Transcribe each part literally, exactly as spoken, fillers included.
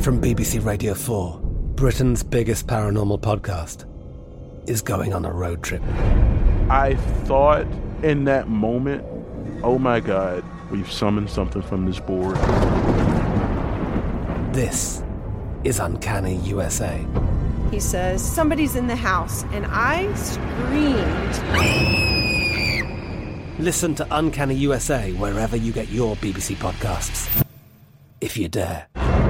From B B C Radio four, Britain's biggest paranormal podcast is going on a road trip. I thought in that moment, oh my God, we've summoned something from this board. This is Uncanny U S A. He says, somebody's in the house, and I screamed. Listen to Uncanny U S A wherever you get your B B C podcasts, if you dare.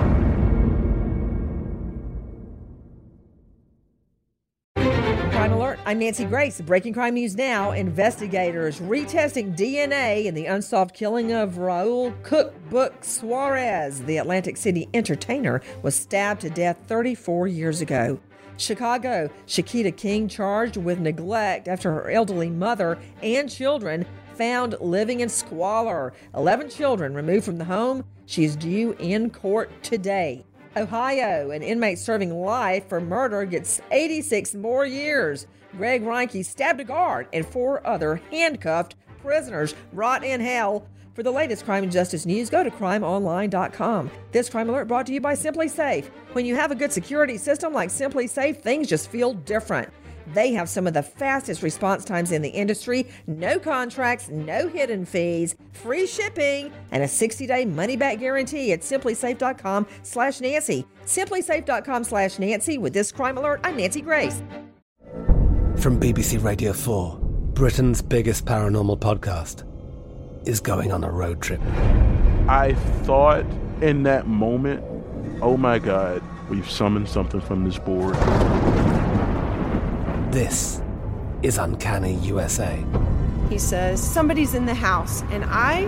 Crime Alert, I'm Nancy Grace. Breaking crime news now. Investigators retesting D N A in the unsolved killing of Raul Cookbook Suarez. The Atlantic City entertainer was stabbed to death thirty-four years ago. Chicago, Shakita King charged with neglect after her elderly mother and children found living in squalor. eleven children removed from the home. She is due in court today. Ohio, an inmate serving life for murder gets eighty-six more years. Greg Reinke stabbed a guard and four other handcuffed prisoners rot in hell. For the latest crime and justice news, go to crime online dot com. This Crime Alert brought to you by Simply Safe. When you have a good security system like Simply Safe, things just feel different. They have some of the fastest response times in the industry, no contracts, no hidden fees, free shipping, and a sixty-day money-back guarantee at simply safe dot com slash Nancy. simply safe dot com slash Nancy. With this Crime Alert, I'm Nancy Grace. From B B C Radio four, Britain's biggest paranormal podcast is going on a road trip. I thought in that moment, oh my God, we've summoned something from this board. This is Uncanny U S A. He says, somebody's in the house, and I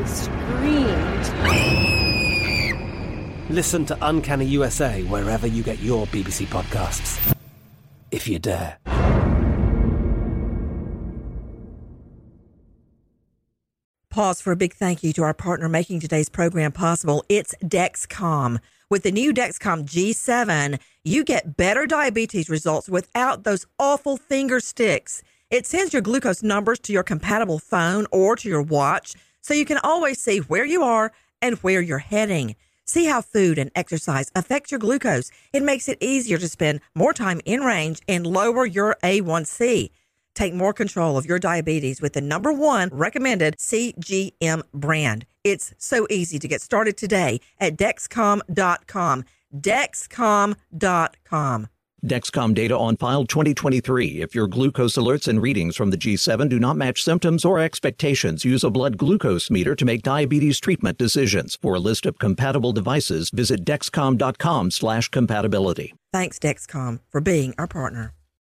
screamed. Listen to Uncanny U S A wherever you get your B B C podcasts, if you dare. Pause for a big thank you to our partner making today's program possible. It's Dexcom. With the new Dexcom G seven, you get better diabetes results without those awful finger sticks. It sends your glucose numbers to your compatible phone or to your watch, so you can always see where you are and where you're heading. See how food and exercise affect your glucose. It makes it easier to spend more time in range and lower your A one C. Take more control of your diabetes with the number one recommended C G M brand. It's so easy to get started today at Dexcom dot com. Dexcom dot com. Dexcom data on file twenty twenty-three. If your glucose alerts and readings from the G seven do not match symptoms or expectations, use a blood glucose meter to make diabetes treatment decisions. For a list of compatible devices, visit Dexcom dot com slash compatibility. Thanks, Dexcom, for being our partner.